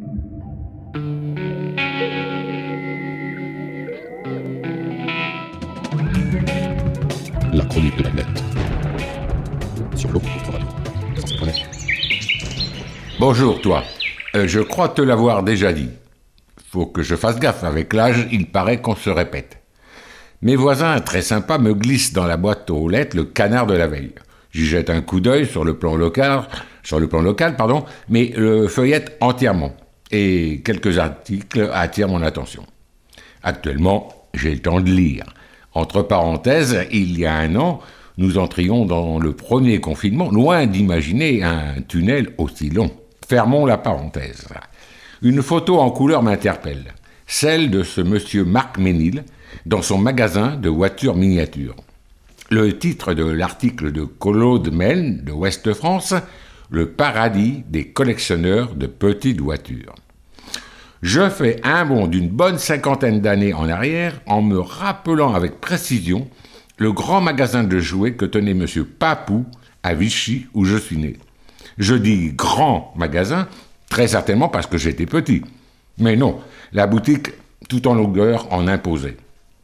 La chronique de la nette. Sur l'eau, votre radio. Bonjour, toi. Je crois te l'avoir déjà dit. Faut que je fasse gaffe, avec l'âge, il paraît qu'on se répète. Mes voisins, très sympas, me glissent dans la boîte aux lettres le canard de la veille. J'y jette un coup d'œil sur le plan local, mais le feuillette entièrement. Et quelques articles attirent mon attention. Actuellement, j'ai le temps de lire. Entre parenthèses, il y a 1 an, nous entrions dans le premier confinement, loin d'imaginer un tunnel aussi long. Fermons la parenthèse. Une photo en couleur m'interpelle, celle de ce monsieur Marc Ménil dans son magasin de voitures miniatures. Le titre de l'article de Claude Mel de Ouest France, le paradis des collectionneurs de petites voitures. Je fais un bond d'une bonne 50aine d'années en arrière en me rappelant avec précision le grand magasin de jouets que tenait monsieur Papou à Vichy où je suis né. Je dis grand magasin, très certainement parce que j'étais petit. Mais non, la boutique tout en longueur en imposait.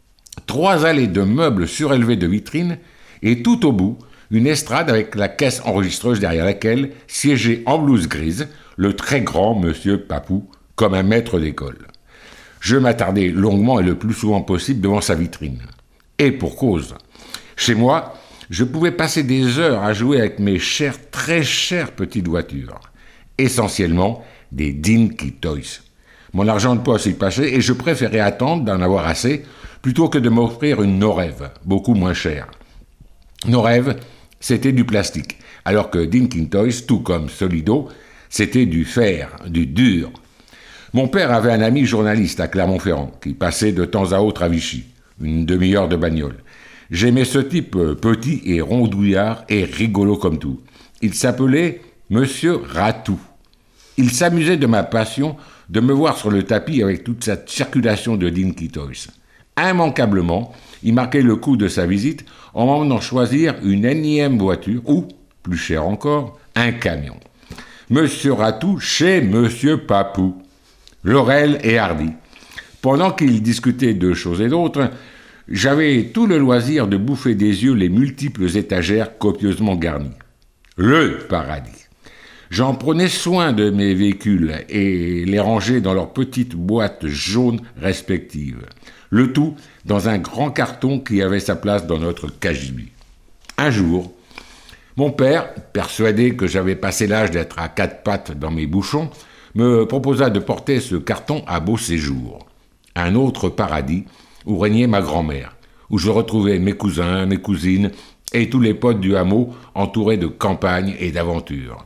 3 allées de meubles surélevés de vitrines et tout au bout, une estrade avec la caisse enregistreuse derrière laquelle siégeait en blouse grise le très grand monsieur Papou, comme un maître d'école. Je m'attardais longuement et le plus souvent possible devant sa vitrine. Et pour cause. Chez moi, je pouvais passer des heures à jouer avec mes très chères petites voitures. Essentiellement des Dinky Toys. Mon argent de poche y passait et je préférais attendre d'en avoir assez plutôt que de m'offrir une Norève, beaucoup moins chère. Norève, c'était du plastique, alors que Dinky Toys, tout comme Solido, c'était du fer, du dur. Mon père avait un ami journaliste à Clermont-Ferrand qui passait de temps à autre à Vichy, une demi-heure de bagnole. J'aimais ce type petit et rondouillard et rigolo comme tout. Il s'appelait Monsieur Ratou. Il s'amusait de ma passion de me voir sur le tapis avec toute cette circulation de Dinky Toys. Immanquablement, il marquait le coup de sa visite en m'emmenant choisir une énième voiture ou, plus cher encore, un camion. Monsieur Ratou chez Monsieur Papou. Laurel et Hardy. Pendant qu'ils discutaient de choses et d'autres, j'avais tout le loisir de bouffer des yeux les multiples étagères copieusement garnies. Le paradis. J'en prenais soin de mes véhicules et les rangeais dans leurs petites boîtes jaunes respectives. Le tout dans un grand carton qui avait sa place dans notre cagibi. Un jour, mon père, persuadé que j'avais passé l'âge d'être à 4 pattes dans mes bouchons, me proposa de porter ce carton à Beauséjour, un autre paradis où régnait ma grand-mère, où je retrouvais mes cousins, mes cousines et tous les potes du hameau entourés de campagne et d'aventures.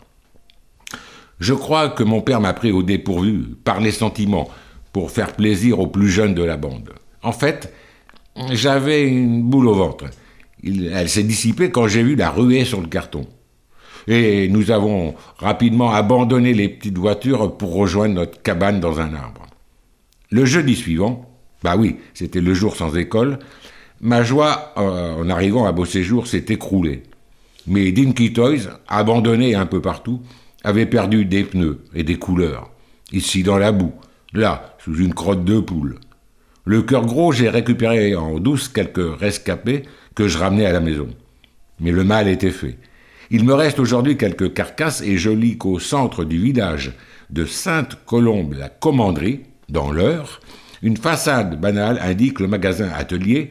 Je crois que mon père m'a pris au dépourvu par les sentiments pour faire plaisir aux plus jeunes de la bande. En fait, j'avais une boule au ventre. Elle s'est dissipée quand j'ai vu la ruée sur le carton. Et nous avons rapidement abandonné les petites voitures pour rejoindre notre cabane dans un arbre. Le jeudi suivant, c'était le jour sans école, ma joie en arrivant à Beauséjour s'est écroulée. Mes Dinky Toys, abandonnés un peu partout, avaient perdu des pneus et des couleurs. Ici dans la boue, là, sous une crotte de poule. Le cœur gros, j'ai récupéré en douce quelques rescapés que je ramenais à la maison. Mais le mal était fait. Il me reste aujourd'hui quelques carcasses et je lis qu'au centre du village de Sainte-Colombe-la-Commanderie, dans l'Eure, une façade banale indique le magasin atelier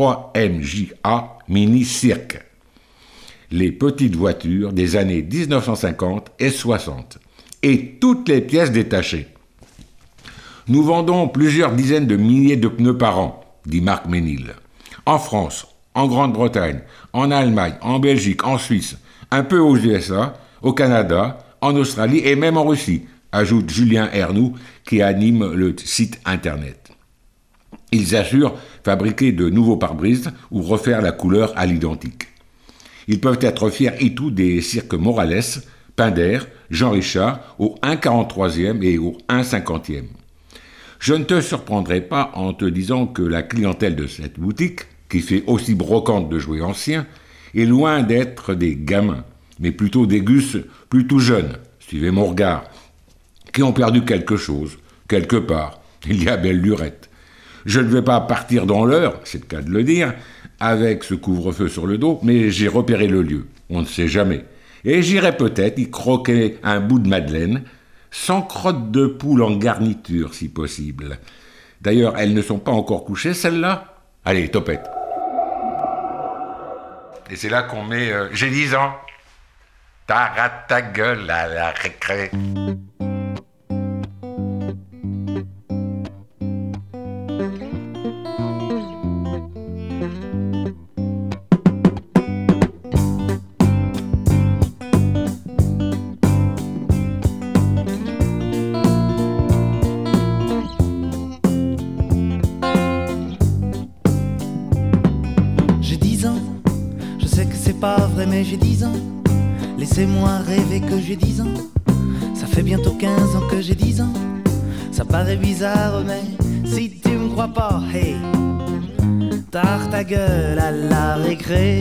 3MJA Mini Cirque. Les petites voitures des années 1950 et 60. Et toutes les pièces détachées. Nous vendons plusieurs dizaines de milliers de pneus par an, dit Marc Ménil. En France, en Grande-Bretagne, en Allemagne, en Belgique, en Suisse, un peu aux USA, au Canada, en Australie et même en Russie, ajoute Julien Ernoux qui anime le site internet. Ils assurent fabriquer de nouveaux pare-brises ou refaire la couleur à l'identique. Ils peuvent être fiers et tout des cirques Morales, Pinder, Jean Richard au 1,43e et au 1,50e. Je ne te surprendrai pas en te disant que la clientèle de cette boutique, qui fait aussi brocante de jouets anciens, est loin d'être des gamins, mais plutôt des gus plus tout jeunes, suivez mon regard, qui ont perdu quelque chose, quelque part. Il y a belle lurette. Je ne vais pas partir dans l'heure, c'est le cas de le dire, avec ce couvre-feu sur le dos, mais j'ai repéré le lieu, on ne sait jamais. Et j'irai peut-être y croquer un bout de madeleine, sans crotte de poule en garniture, si possible. D'ailleurs, elles ne sont pas encore couchées, celles-là. Allez, topette. Et c'est là qu'on met « J'ai 10 ans ». T'arrêtes ta gueule à la récré. Pas vrai mais j'ai 10 ans. Laissez-moi rêver que j'ai 10 ans. Ça fait bientôt 15 ans que j'ai 10 ans. Ça paraît bizarre mais si tu me crois pas, hey, tard ta gueule à la récré.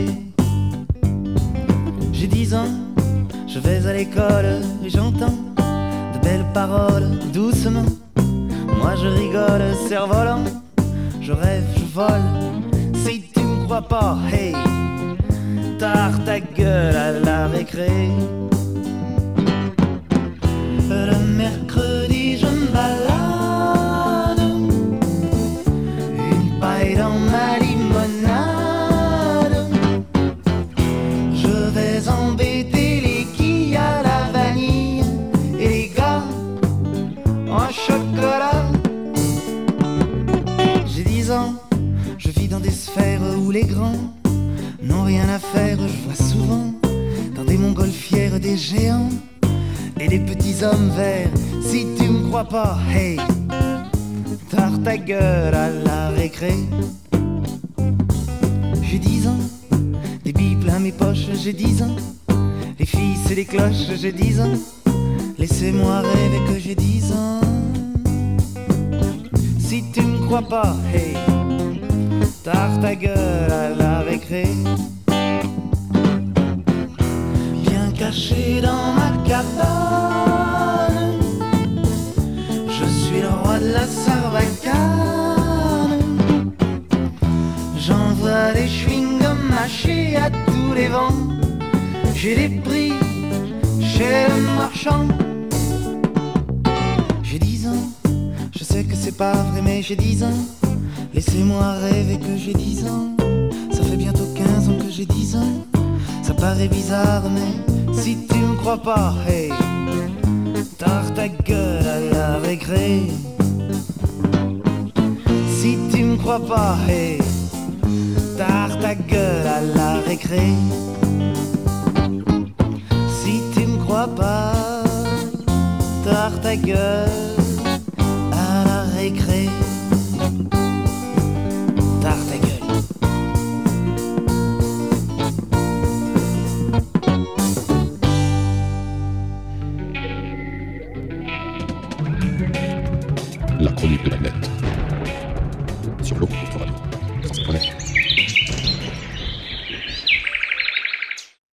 J'ai 10 ans, je vais à l'école et j'entends de belles paroles doucement. Moi je rigole, cerf-volant, je rêve, je vole. Si tu me crois pas, hey, tard ta gueule à la récré. Le mercredi je me balade, une paille dans ma limonade. Je vais embêter les quilles à la vanille et les gars en chocolat. J'ai 10 ans, je vis dans des sphères où les grands n'ont rien à faire, je vois souvent dans des montgolfières des géants et des petits hommes verts. Si tu me crois pas, hey, tard ta gueule à la récré. J'ai 10 ans, des billes plein mes poches, j'ai 10 ans, les filles c'est les cloches, j'ai 10 ans. Laissez-moi rêver que j'ai 10 ans. Si tu me crois pas, hey, tard ta gueule à la récré. Bien caché dans ma cabane, je suis le roi de la sarbacane. J'envoie des chewing-gums mâchés à tous les vents. J'ai des prix chez le marchand. J'ai 10 ans, je sais que c'est pas vrai mais j'ai 10 ans. Laissez-moi rêver que j'ai 10 ans. Ça fait bientôt 15 ans que j'ai 10 ans. Ça paraît bizarre mais si tu me crois pas, hey, tard ta gueule à la récré. Si tu me crois pas, hey, tard ta gueule à la récré. Si tu me crois pas, tard ta gueule à la récré. Tard ta gueule. La chronique de Madeleine. Sur l'eau,